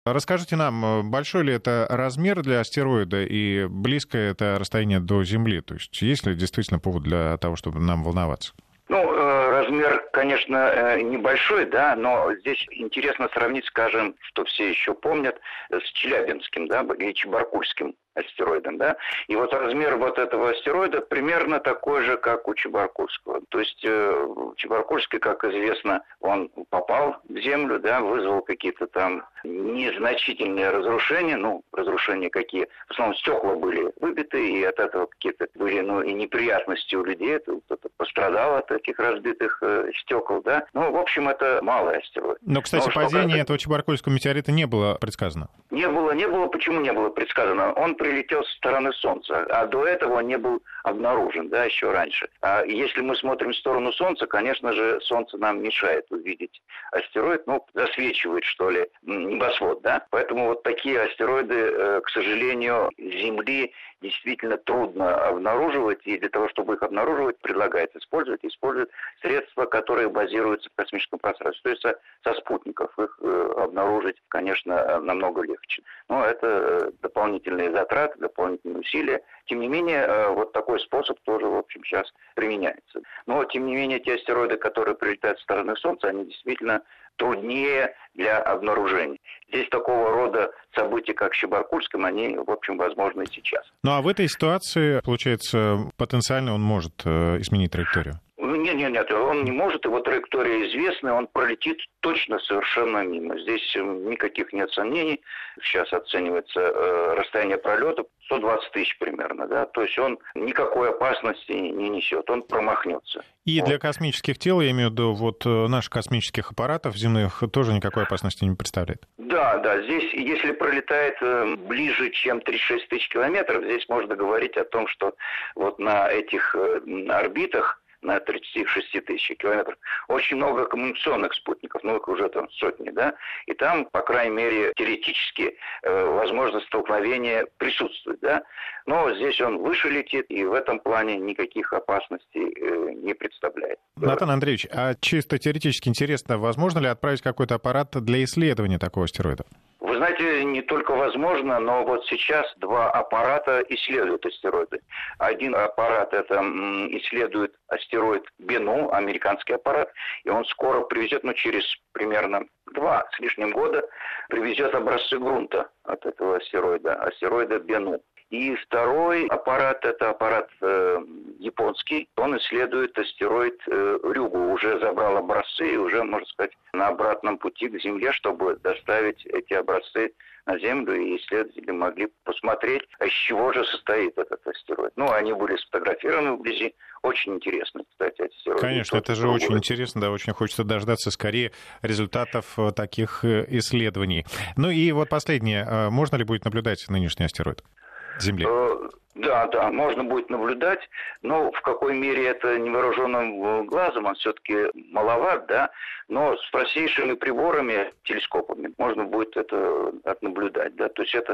Расскажите нам, большой ли это размер для астероида и близкое это расстояние до Земли? То есть есть ли действительно повод для того, чтобы нам волноваться? Размер, конечно, небольшой, да, но здесь интересно сравнить, скажем, что все еще помнят, с Челябинским, да, или Чебаркульским астероидом, да. И вот размер вот этого астероида примерно такой же, как у Чебаркульского. То есть Чебаркульский, как известно, он попал в Землю, да, вызвал какие-то там незначительные разрушения, разрушения какие, в основном стекла были выбиты, и от этого какие-то были, и неприятности у людей, кто-то пострадал от этих разбитых стекол, да. В общем, это малый астероид. Но, кстати, падение этого Чебаркульского метеорита не было предсказано. Не было. Почему не было предсказано? Он прилетел со стороны Солнца, а до этого он не был обнаружен, да, еще раньше. А если мы смотрим в сторону Солнца, конечно же, Солнце нам мешает увидеть астероид, засвечивает, что ли, небосвод, да. Поэтому вот такие астероиды, к сожалению, с Земли действительно трудно обнаруживать, и для того, чтобы их обнаруживать, предлагается использовать средства, которые базируются в космическом пространстве. То есть со спутников их обнаружить, конечно, намного легче. Но это дополнительные затраты, дополнительные усилия. Тем не менее, вот такой способ тоже, в общем, сейчас применяется. Но, тем не менее, те астероиды, которые прилетают со стороны Солнца, они действительно труднее для обнаружения. Здесь такого рода события, как в Чебаркульском, они, в общем, возможны и сейчас. А в этой ситуации, получается, потенциально он может изменить траекторию? Нет, он не может, его траектория известна, он пролетит точно совершенно мимо. Здесь никаких нет сомнений. Сейчас оценивается расстояние пролета 120 тысяч примерно, да, то есть он никакой опасности не несет, он промахнется. И для космических тел, я имею в виду, наших космических аппаратов земных, тоже никакой опасности не представляет? Да, здесь, если пролетает ближе, чем 36 тысяч километров, здесь можно говорить о том, что вот на этих орбитах, на 36 тысяч километров, очень много коммуникационных спутников, их уже там сотни, да, и там, по крайней мере, теоретически возможность столкновения присутствует, да, но здесь он выше летит, и в этом плане никаких опасностей не представляет. Натан Андреевич, а чисто теоретически интересно, возможно ли отправить какой-то аппарат для исследования такого астероида? Вы знаете, не только возможно, но вот сейчас два аппарата исследуют астероиды. Один аппарат это исследует астероид Бену, американский аппарат, и он скоро привезет, через примерно 2 с лишним года, привезет образцы грунта от этого астероида Бену. И второй аппарат, это аппарат японский, он исследует астероид Рюгу, уже забрал образцы и уже, можно сказать, на обратном пути к Земле, чтобы доставить эти образцы на Землю, и исследователи могли посмотреть, из чего же состоит этот астероид. Они были сфотографированы вблизи. Очень интересно, кстати, астероид. Конечно, это же очень интересно, да, очень хочется дождаться скорее результатов таких исследований. И вот последнее. Можно ли будет наблюдать нынешний астероид Земли? Да, можно будет наблюдать, но в какой мере это невооруженным глазом, он все-таки маловат, да, но с простейшими приборами, телескопами, можно будет это отнаблюдать, да, то есть это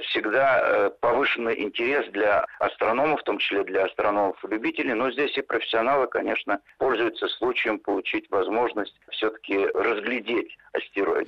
всегда повышенный интерес для астрономов, в том числе для астрономов-любителей, но здесь и профессионалы, конечно, пользуются случаем получить возможность все-таки разглядеть астероид.